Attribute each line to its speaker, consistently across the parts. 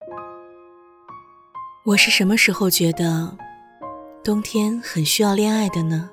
Speaker 1: 我是什么时候觉得冬天很需要恋爱的呢？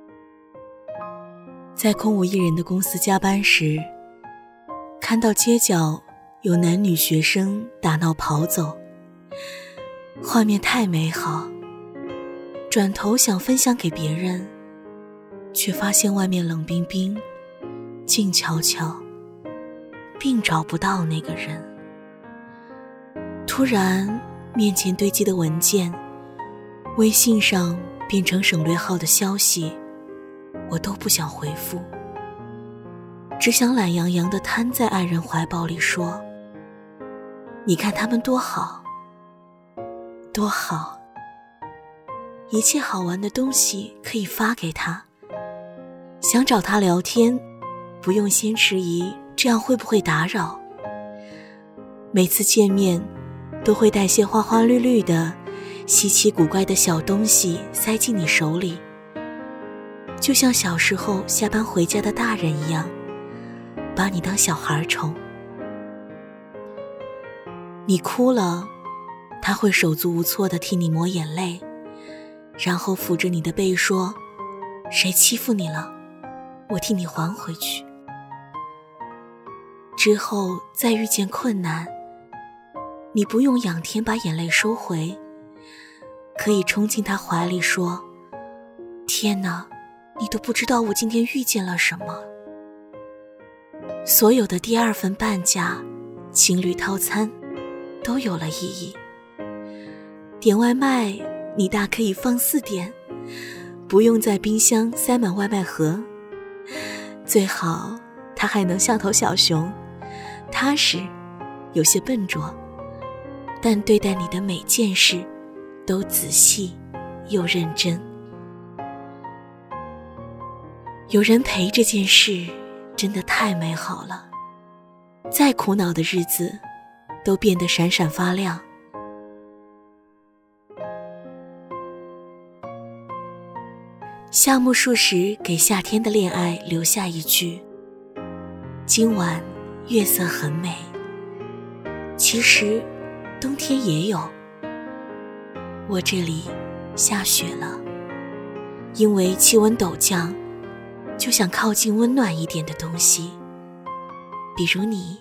Speaker 1: 在空无一人的公司加班时，看到街角有男女学生打闹跑走，画面太美好，转头想分享给别人，却发现外面冷冰冰，静悄悄，并找不到那个人。突然面前堆积的文件，微信上变成省略号的消息，我都不想回复，只想懒洋洋地瘫在爱人怀抱里说，你看他们多好，多好，一切好玩的东西可以发给他，想找他聊天，不用先迟疑，这样会不会打扰？每次见面都会带些花花绿绿的稀奇古怪的小东西塞进你手里，就像小时候下班回家的大人一样，把你当小孩宠。你哭了，他会手足无措地替你抹眼泪，然后抚着你的背说，谁欺负你了，我替你还回去。之后再遇见困难，你不用仰天把眼泪收回，可以冲进他怀里说，天哪，你都不知道我今天遇见了什么。所有的第二份半价、情侣套餐都有了意义。点外卖，你大可以放4点，不用在冰箱塞满外卖盒。最好他还能像头小熊，踏实，有些笨拙，但对待你的每件事都仔细又认真。有人陪这件事真的太美好了，再苦恼的日子都变得闪闪发亮。夏目漱石给夏天的恋爱留下一句，今晚月色很美，其实冬天也有。我这里下雪了，因为气温陡降，就想靠近温暖一点的东西，比如你。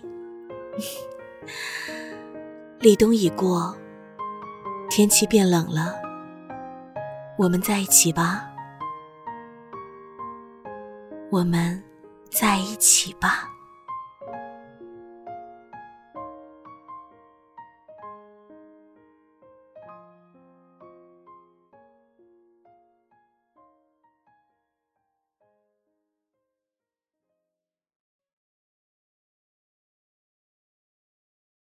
Speaker 1: 立冬已过，天气变冷了，我们在一起吧，我们在一起吧。